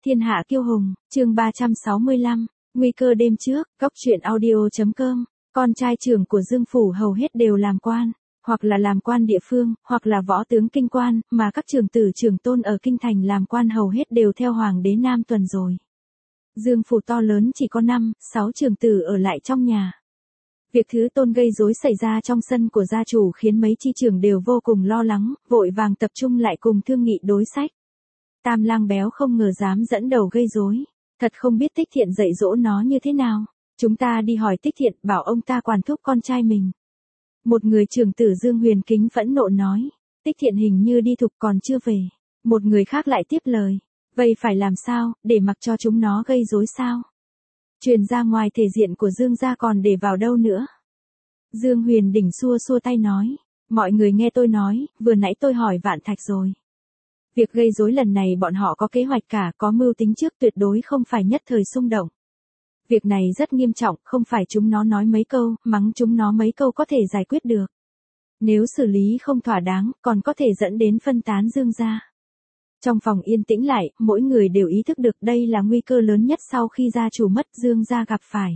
Thiên hạ kiêu hùng, chương 365, nguy cơ đêm trước, góc truyện audio.com, con trai trưởng của Dương Phủ hầu hết đều làm quan, hoặc là làm quan địa phương, hoặc là võ tướng kinh quan, mà các trưởng tử trưởng tôn ở kinh thành làm quan hầu hết đều theo hoàng đế Nam Tuần rồi. Dương Phủ to lớn chỉ có 5, 6 trưởng tử ở lại trong nhà. Việc thứ tôn gây rối xảy ra trong sân của gia chủ khiến mấy chi trưởng đều vô cùng lo lắng, vội vàng tập trung lại cùng thương nghị đối sách. Tam lang béo không ngờ dám dẫn đầu gây rối, thật không biết Tích Thiện dạy dỗ nó như thế nào. Chúng ta đi hỏi Tích Thiện, bảo ông ta quản thúc con trai mình. Một người trưởng tử Dương Huyền Kính phẫn nộ nói, Tích Thiện hình như đi thục còn chưa về. Một người khác lại tiếp lời, vậy phải làm sao, để mặc cho chúng nó gây rối sao? Truyền ra ngoài thể diện của Dương gia còn để vào đâu nữa? Dương Huyền Đỉnh xua xua tay nói, mọi người nghe tôi nói, vừa nãy tôi hỏi Vạn Thạch rồi. Việc gây rối lần này bọn họ có kế hoạch cả, có mưu tính trước, tuyệt đối không phải nhất thời xung động. Việc này rất nghiêm trọng, không phải chúng nó nói mấy câu, mắng chúng nó mấy câu có thể giải quyết được. Nếu xử lý không thỏa đáng, còn có thể dẫn đến phân tán Dương gia. Trong phòng yên tĩnh lại, mỗi người đều ý thức được đây là nguy cơ lớn nhất sau khi gia chủ mất Dương gia gặp phải.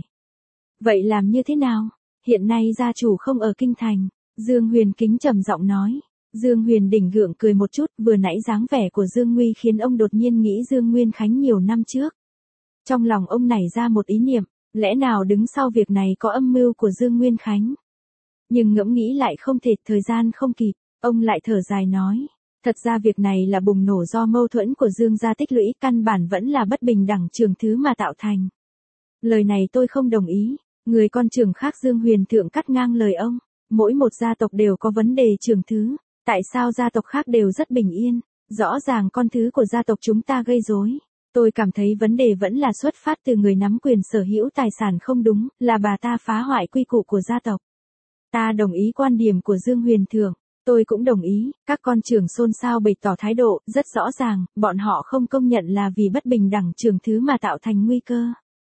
Vậy làm như thế nào? Hiện nay gia chủ không ở kinh thành, Dương Huyền Kính trầm giọng nói. Dương Huyền Đỉnh gượng cười một chút, vừa nãy dáng vẻ của Dương Nguy khiến ông đột nhiên nghĩ Dương Nguyên Khánh nhiều năm trước. Trong lòng ông nảy ra một ý niệm, lẽ nào đứng sau việc này có âm mưu của Dương Nguyên Khánh? Nhưng ngẫm nghĩ lại không thể, thời gian không kịp, ông lại thở dài nói. Thật ra việc này là bùng nổ do mâu thuẫn của Dương gia tích lũy, căn bản vẫn là bất bình đẳng trường thứ mà tạo thành. Lời này tôi không đồng ý, người con trưởng khác Dương Huyền Thượng cắt ngang lời ông. Mỗi một gia tộc đều có vấn đề trường thứ, tại sao gia tộc khác đều rất bình yên, rõ ràng con thứ của gia tộc chúng ta gây rối. Tôi cảm thấy vấn đề vẫn là xuất phát từ người nắm quyền sở hữu tài sản không đúng, là bà ta phá hoại quy củ của gia tộc. Ta đồng ý quan điểm của Dương Huyền Thượng. Tôi cũng đồng ý, các con trưởng xôn xao bày tỏ thái độ, rất rõ ràng, bọn họ không công nhận là vì bất bình đẳng trường thứ mà tạo thành nguy cơ.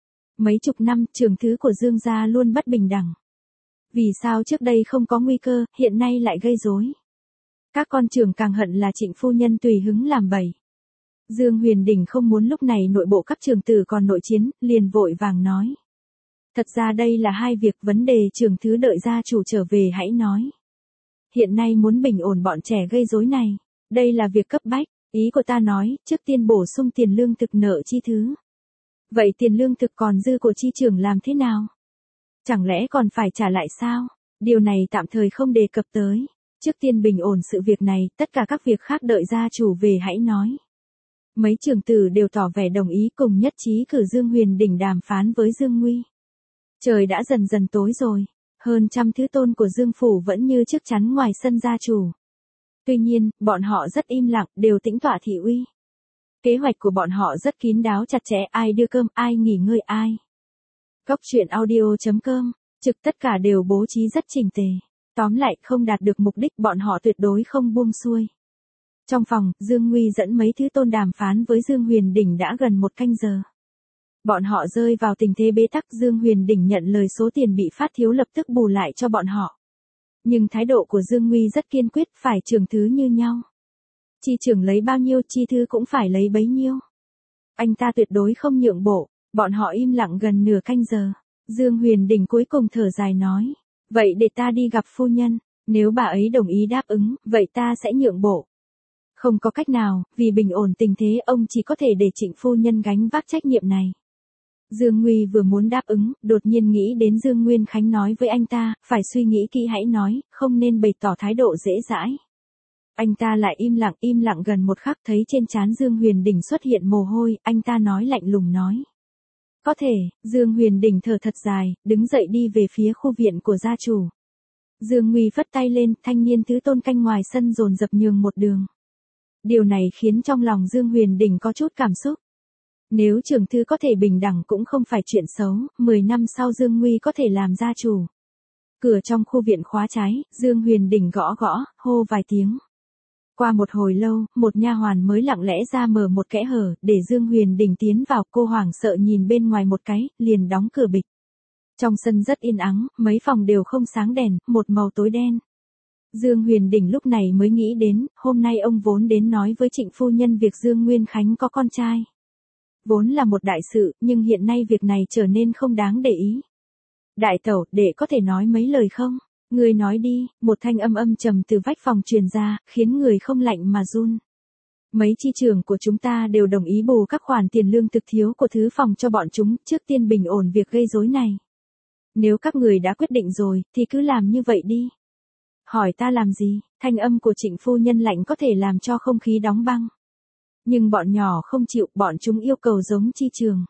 Mấy chục năm, trường thứ của Dương gia luôn bất bình đẳng. Vì sao trước đây không có nguy cơ, hiện nay lại gây rối? Các con trưởng càng hận là Trịnh phu nhân tùy hứng làm bậy. Dương Huyền Đỉnh không muốn lúc này nội bộ các trưởng tử còn nội chiến, liền vội vàng nói. Thật ra đây là hai việc, vấn đề trường thứ đợi gia chủ trở về hãy nói. Hiện nay muốn bình ổn bọn trẻ gây rối này, đây là việc cấp bách, ý của ta nói, trước tiên bổ sung tiền lương thực nợ chi thứ. Vậy tiền lương thực còn dư của chi trưởng làm thế nào? Chẳng lẽ còn phải trả lại sao? Điều này tạm thời không đề cập tới. Trước tiên bình ổn sự việc này, tất cả các việc khác đợi gia chủ về hãy nói. Mấy trưởng tử đều tỏ vẻ đồng ý, cùng nhất trí cử Dương Huyền Đỉnh đàm phán với Dương Nguy. Trời đã dần dần tối rồi. Hơn trăm thứ tôn của Dương Phủ vẫn như trước chắn ngoài sân gia chủ. Tuy nhiên, bọn họ rất im lặng, đều tĩnh tọa thị uy. Kế hoạch của bọn họ rất kín đáo chặt chẽ, ai đưa cơm, ai nghỉ ngơi ai. Góc truyện audio.com, trực tất cả đều bố trí rất chỉnh tề. Tóm lại, không đạt được mục đích bọn họ tuyệt đối không buông xuôi. Trong phòng, Dương Nguy dẫn mấy thứ tôn đàm phán với Dương Huyền Đỉnh đã gần 1 canh giờ. Bọn họ rơi vào tình thế bế tắc, Dương Huyền Đỉnh nhận lời số tiền bị phát thiếu lập tức bù lại cho bọn họ. Nhưng thái độ của Dương Nguy rất kiên quyết, phải trưởng thứ như nhau. Chi trưởng lấy bao nhiêu, chi thứ cũng phải lấy bấy nhiêu. Anh ta tuyệt đối không nhượng bộ, bọn họ im lặng gần nửa canh giờ. Dương Huyền Đỉnh cuối cùng thở dài nói, vậy để ta đi gặp phu nhân, nếu bà ấy đồng ý đáp ứng, vậy ta sẽ nhượng bộ. Không có cách nào, vì bình ổn tình thế ông chỉ có thể để Trịnh phu nhân gánh vác trách nhiệm này. Dương Nguy vừa muốn đáp ứng, đột nhiên nghĩ đến Dương Nguyên Khánh nói với anh ta, phải suy nghĩ kỹ hãy nói, không nên bày tỏ thái độ dễ dãi. Anh ta lại im lặng gần một khắc, thấy trên trán Dương Huyền Đỉnh xuất hiện mồ hôi, anh ta nói lạnh lùng nói. Có thể, Dương Huyền Đỉnh thở thật dài, đứng dậy đi về phía khu viện của gia chủ. Dương Nguy phất tay lên, thanh niên thứ tôn canh ngoài sân dồn dập nhường một đường. Điều này khiến trong lòng Dương Huyền Đỉnh có chút cảm xúc. Nếu trưởng thư có thể bình đẳng cũng không phải chuyện xấu, 10 năm sau Dương Nguy có thể làm gia chủ. Cửa trong khu viện khóa trái, Dương Huyền Đỉnh gõ gõ, hô vài tiếng. Qua một hồi lâu, một nha hoàn mới lặng lẽ ra mở một kẽ hở, để Dương Huyền Đỉnh tiến vào, cô hoảng sợ nhìn bên ngoài một cái, liền đóng cửa bịch. Trong sân rất yên ắng, mấy phòng đều không sáng đèn, một màu tối đen. Dương Huyền Đỉnh lúc này mới nghĩ đến, hôm nay ông vốn đến nói với Trịnh phu nhân việc Dương Nguyên Khánh có con trai. vốn là một đại sự, nhưng hiện nay việc này trở nên không đáng để ý. Đại tẩu, đệ có thể nói mấy lời không? Ngươi nói đi, một thanh âm âm trầm từ vách phòng truyền ra, khiến người không lạnh mà run. Mấy chi trưởng của chúng ta đều đồng ý bù các khoản tiền lương thực thiếu của thứ phòng cho bọn chúng, trước tiên bình ổn việc gây rối này. Nếu các người đã quyết định rồi, thì cứ làm như vậy đi. Hỏi ta làm gì? Thanh âm của Trịnh phu nhân lạnh có thể làm cho không khí đóng băng. Nhưng bọn nhỏ không chịu, bọn chúng yêu cầu giống chi trường.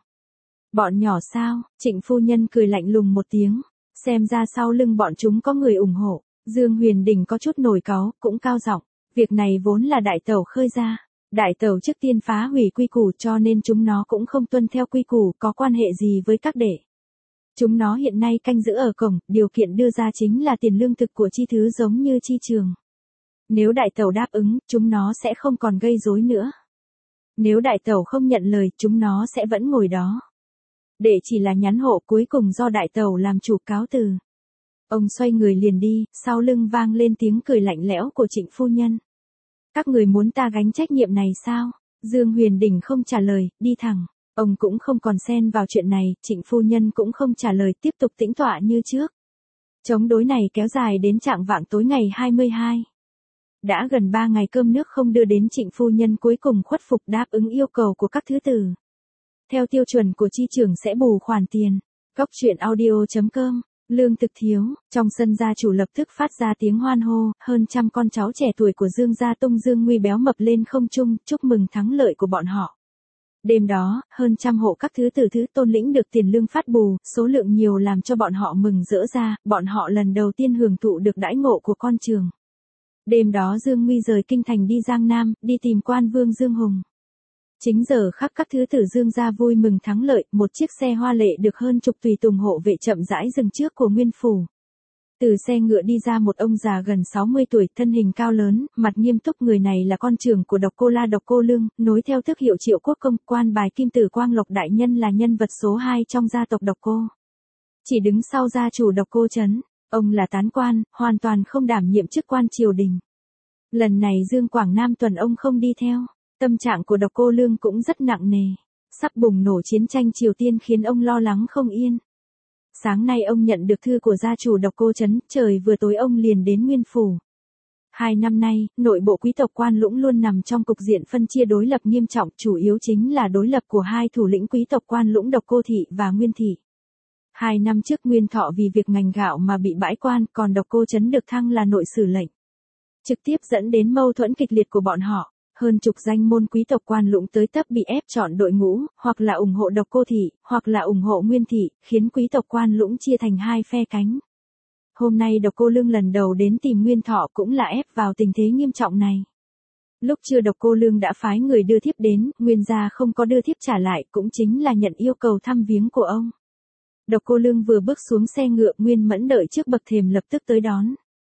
Bọn nhỏ sao? Trịnh phu nhân cười lạnh lùng một tiếng. Xem ra sau lưng bọn chúng có người ủng hộ. Dương Huyền Đình có chút nổi cáu, cũng cao giọng. Việc này vốn là đại tẩu khơi ra. Đại tẩu trước tiên phá hủy quy củ cho nên chúng nó cũng không tuân theo quy củ, có quan hệ gì với các đệ. Chúng nó hiện nay canh giữ ở cổng, điều kiện đưa ra chính là tiền lương thực của chi thứ giống như chi trường. Nếu đại tẩu đáp ứng, chúng nó sẽ không còn gây rối nữa. Nếu đại tẩu không nhận lời, chúng nó sẽ vẫn ngồi đó. Để chỉ là nhắn hộ, cuối cùng do đại tẩu làm chủ, cáo từ. Ông xoay người liền đi, sau lưng vang lên tiếng cười lạnh lẽo của Trịnh phu nhân. Các người muốn ta gánh trách nhiệm này sao? Dương Huyền Đình không trả lời, đi thẳng. Ông cũng không còn xen vào chuyện này, Trịnh phu nhân cũng không trả lời, tiếp tục tĩnh tọa như trước. Chống đối này kéo dài đến chạng vạng tối ngày 22. Đã gần 3 ngày cơm nước không đưa đến, Trịnh phu nhân cuối cùng khuất phục đáp ứng yêu cầu của các thứ tử. Theo tiêu chuẩn của chi trưởng sẽ bù khoản tiền. Góc truyện audio.com. Lương thực thiếu, trong sân gia chủ lập tức phát ra tiếng hoan hô, hơn trăm con cháu trẻ tuổi của Dương gia tung dương nguy béo mập lên không trung, chúc mừng thắng lợi của bọn họ. Đêm đó, hơn trăm hộ các thứ tử thứ tôn lĩnh được tiền lương phát bù, số lượng nhiều làm cho bọn họ mừng rỡ ra, bọn họ lần đầu tiên hưởng thụ được đãi ngộ của con trường. Đêm đó Dương Nguy rời kinh thành đi Giang Nam, đi tìm quan vương Dương Hùng. Chính giờ khắc các thứ tử Dương gia vui mừng thắng lợi, một chiếc xe hoa lệ được hơn chục tùy tùng hộ vệ chậm rãi dừng trước của Nguyên phủ. Từ xe ngựa đi ra một ông già gần 60 tuổi, thân hình cao lớn, mặt nghiêm túc, người này là con trưởng của Độc Cô La Độc Cô Lương, nối theo tước hiệu Triệu Quốc công, quan bài Kim Tử Quang Lộc đại nhân, là nhân vật số 2 trong gia tộc Độc Cô. Chỉ đứng sau gia chủ Độc Cô Trấn, ông là tán quan, hoàn toàn không đảm nhiệm chức quan triều đình. Lần này Dương Quảng Nam tuần ông không đi theo. Tâm trạng của Độc Cô Lương cũng rất nặng nề. Sắp bùng nổ chiến tranh Triều Tiên khiến ông lo lắng không yên. Sáng nay ông nhận được thư của gia chủ Độc Cô Trấn, trời vừa tối ông liền đến Nguyên phủ. 2 năm nay, nội bộ quý tộc Quan Lũng luôn nằm trong cục diện phân chia đối lập nghiêm trọng, chủ yếu chính là đối lập của hai thủ lĩnh quý tộc Quan Lũng Độc Cô Thị và Nguyên Thị. 2 năm trước Nguyên Thọ vì việc ngành gạo mà bị bãi quan, còn Độc Cô Trấn được thăng là nội sử lệnh. Trực tiếp dẫn đến mâu thuẫn kịch liệt của bọn họ. Hơn chục danh môn quý tộc Quan Lũng tới tấp bị ép chọn đội ngũ, hoặc là ủng hộ Độc Cô Thị, hoặc là ủng hộ Nguyên Thị, khiến quý tộc Quan Lũng chia thành hai phe cánh. Hôm nay Độc Cô Lương lần đầu đến tìm Nguyên Thọ cũng là ép vào tình thế nghiêm trọng này. Lúc chưa Độc Cô Lương đã phái người đưa thiếp đến, Nguyên gia không có đưa thiếp trả lại, cũng chính là nhận yêu cầu thăm viếng của ông. Độc Cô Lương vừa bước xuống xe ngựa, Nguyên Mẫn đợi trước bậc thềm lập tức tới đón.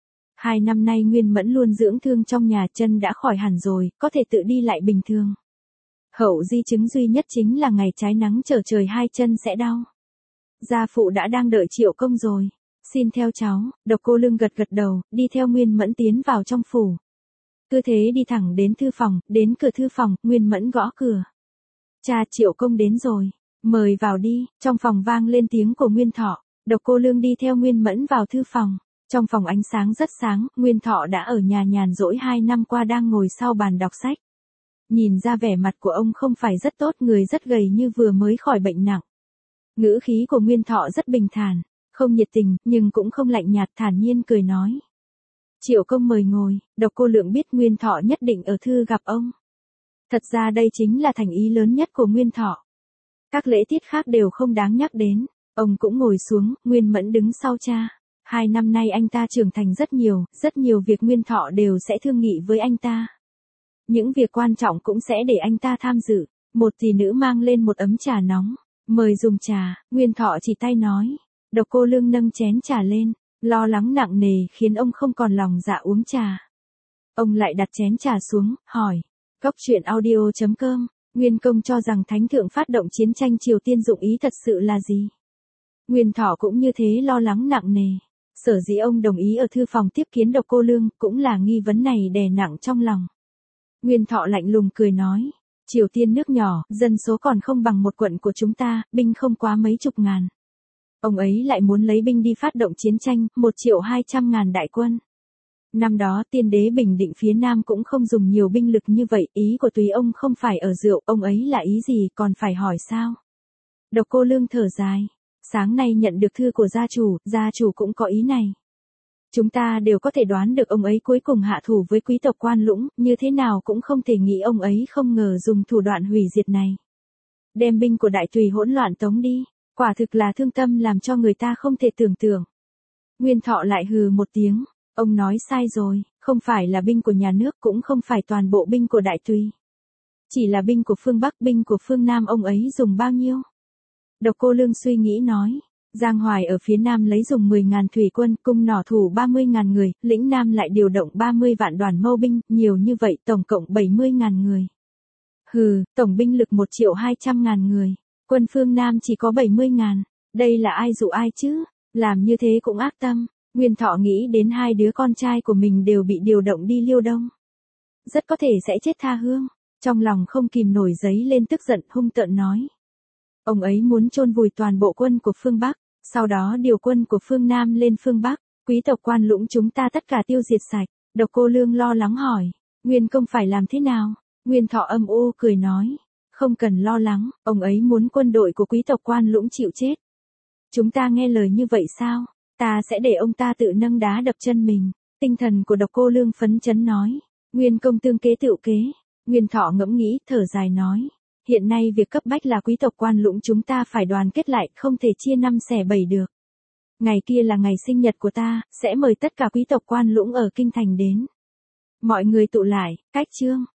2 năm nay Nguyên Mẫn luôn dưỡng thương trong nhà, chân đã khỏi hẳn rồi, có thể tự đi lại bình thường. Hậu di chứng duy nhất chính là ngày trái nắng trở trời hai chân sẽ đau. Gia phụ đã đang đợi Triệu công rồi. Xin theo cháu. Độc Cô Lương gật gật đầu, đi theo Nguyên Mẫn tiến vào trong phủ. Cứ thế đi thẳng đến thư phòng, đến cửa thư phòng, Nguyên Mẫn gõ cửa. Cha, Triệu công đến rồi. Mời vào đi. Trong phòng vang lên tiếng của Nguyên Thọ. Độc Cô Lương đi theo Nguyên Mẫn vào thư phòng. Trong phòng ánh sáng rất sáng, Nguyên Thọ đã ở nhà nhàn rỗi 2 năm qua đang ngồi sau bàn đọc sách. Nhìn ra vẻ mặt của ông không phải rất tốt, người rất gầy như vừa mới khỏi bệnh nặng. Ngữ khí của Nguyên Thọ rất bình thản, không nhiệt tình, nhưng cũng không lạnh nhạt, thản nhiên cười nói. Triệu công mời ngồi. Độc Cô Lượng biết Nguyên Thọ nhất định ở thư gặp ông. Thật ra đây chính là thành ý lớn nhất của Nguyên Thọ. Các lễ tiết khác đều không đáng nhắc đến. Ông cũng ngồi xuống, Nguyên Mẫn đứng sau cha. 2 năm nay anh ta trưởng thành rất nhiều việc Nguyên Thọ đều sẽ thương nghị với anh ta. Những việc quan trọng cũng sẽ để anh ta tham dự. Một tỷ nữ mang lên một ấm trà nóng. Mời dùng trà. Nguyên Thọ chỉ tay nói. Độc Cô Lương nâng chén trà lên. Lo lắng nặng nề khiến ông không còn lòng dạ uống trà. Ông lại đặt chén trà xuống, hỏi. Góc truyện audio.com. Nguyên công cho rằng Thánh thượng phát động chiến tranh Triều Tiên dụng ý thật sự là gì? Nguyên Thọ cũng như thế, lo lắng nặng nề. Sở dĩ ông đồng ý ở thư phòng tiếp kiến Độc Cô Lương, cũng là nghi vấn này đè nặng trong lòng. Nguyên Thọ lạnh lùng cười nói. Triều Tiên nước nhỏ, dân số còn không bằng một quận của chúng ta, binh không quá mấy chục ngàn. Ông ấy lại muốn lấy binh đi phát động chiến tranh, 1.200.000 đại quân. Năm đó tiên đế Bình Định phía Nam cũng không dùng nhiều binh lực như vậy, ý của Tùy ông không phải ở rượu, ông ấy là ý gì còn phải hỏi sao? Độc Cô Lương thở dài, sáng nay nhận được thư của gia chủ cũng có ý này. Chúng ta đều có thể đoán được ông ấy cuối cùng hạ thủ với quý tộc Quan Lũng, như thế nào cũng không thể nghĩ ông ấy không ngờ dùng thủ đoạn hủy diệt này. Đem binh của Đại Tùy hỗn loạn tống đi, quả thực là thương tâm làm cho người ta không thể tưởng tượng. Nguyên Thọ lại hừ một tiếng, ông nói sai rồi, không phải là binh của nhà nước cũng không phải toàn bộ binh của Đại Tùy. Chỉ là binh của phương Bắc, binh của phương Nam ông ấy dùng bao nhiêu? Độc Cô Lương suy nghĩ nói, Giang Hoài ở phía Nam lấy dùng 10.000 thủy quân, cung nỏ thủ 30.000 người, lĩnh Nam lại điều động 30 vạn đoàn mâu binh, nhiều như vậy tổng cộng 70.000 người. Hừ, tổng binh lực 1.200.000 người, quân phương Nam chỉ có 70.000, đây là ai dụ ai chứ, làm như thế cũng ác tâm. Nguyên Thọ nghĩ đến hai đứa con trai của mình đều bị điều động đi Liêu Đông. Rất có thể sẽ chết tha hương, trong lòng không kìm nổi giấy lên tức giận hung tợn nói. Ông ấy muốn chôn vùi toàn bộ quân của phương Bắc, sau đó điều quân của phương Nam lên phương Bắc, quý tộc Quan Lũng chúng ta tất cả tiêu diệt sạch. Độc Cô Lương lo lắng hỏi, Nguyên công phải làm thế nào? Nguyên Thọ âm u cười nói, không cần lo lắng, ông ấy muốn quân đội của quý tộc Quan Lũng chịu chết. Chúng ta nghe lời như vậy sao? Ta sẽ để ông ta tự nâng đá đập chân mình. Tinh thần của Độc Cô Lương phấn chấn nói, Nguyên công tương kế tựu kế. Nguyên Thọ ngẫm nghĩ, thở dài nói, hiện nay việc cấp bách là quý tộc Quan Lũng chúng ta phải đoàn kết lại, không thể chia năm xẻ bảy được. Ngày kia là ngày sinh nhật của ta, sẽ mời tất cả quý tộc Quan Lũng ở kinh thành đến. Mọi người tụ lại, cách chương.